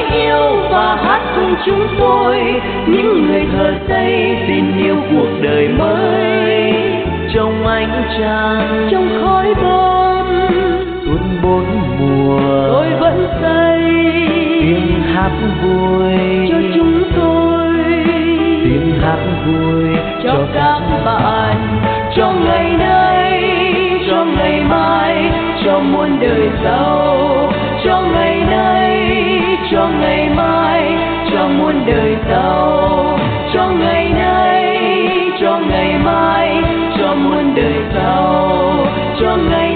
yêu và hát cùng chúng tôi, những người thợ xây xin yêu cuộc đời mới. Trong ánh trăng, trong khói bom, suốt bốn mùa tôi vẫn xây tiếng hát vui cho chúng tôi, tiếng hát vui cho các bạn, cho ngày nay, cho ngày mai, cho muôn đời sau, cho ngày nay, cho ngày mai, cho muôn đời sau, cho ngày nay, cho ngày mai, cho muôn đời sau, cho ngày